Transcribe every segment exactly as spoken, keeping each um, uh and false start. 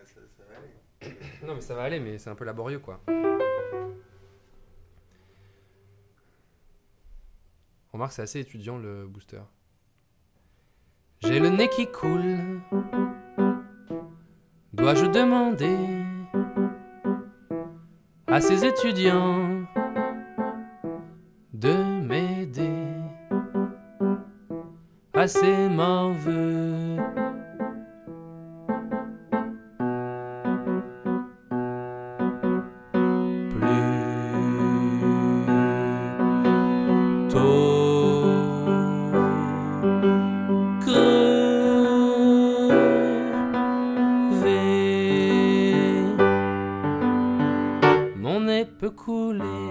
ça, ça va aller. Non mais ça va aller, mais c'est un peu laborieux quoi. Remarque, c'est assez étudiant le booster. J'ai le nez qui coule. Dois-je demander à ces étudiants de m'aider à ces morveux? Peut couler.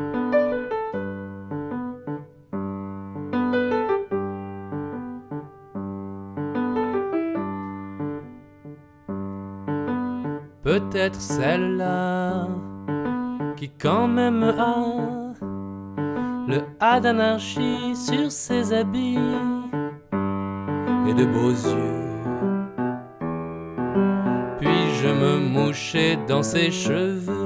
Peut-être celle-là qui quand même a le A d'anarchie sur ses habits et de beaux yeux. Puis-je me moucher dans ses cheveux?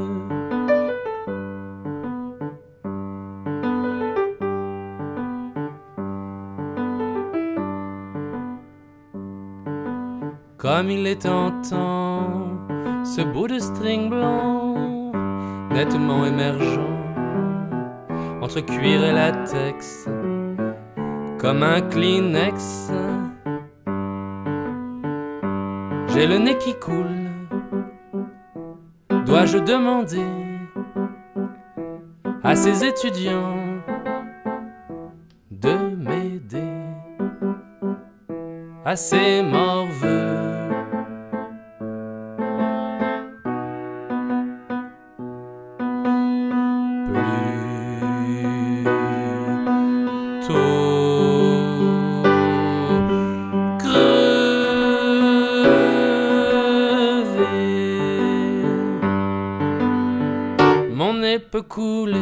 Comme il est tentant, ce bout de string blanc, nettement émergent, entre cuir et latex, comme un Kleenex. J'ai le nez qui coule, dois-je demander à ces étudiants de m'aider à ces morveux? Mon nez peut couler.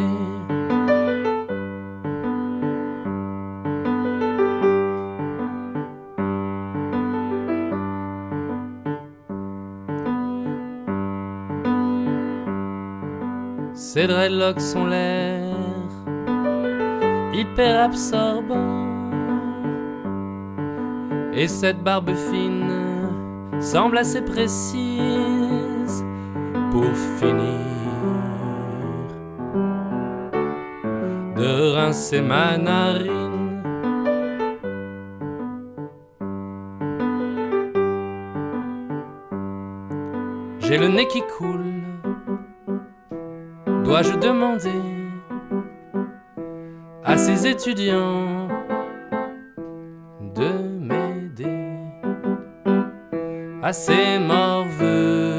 Ces dreadlocks sont l'air hyper absorbant, et cette barbe fine semble assez précise pour finir de rincer ma narine. J'ai le nez qui coule, dois-je demander à ces étudiants de m'aider à ces morveux?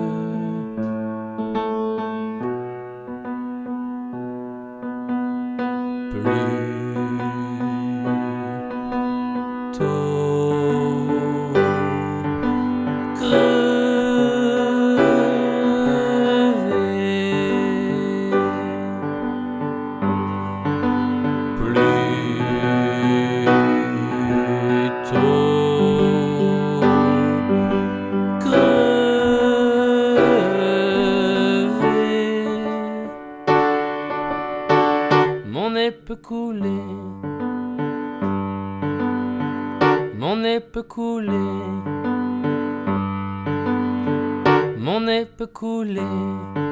Mon nez peut couler, mon nez peut couler, mon nez peut couler.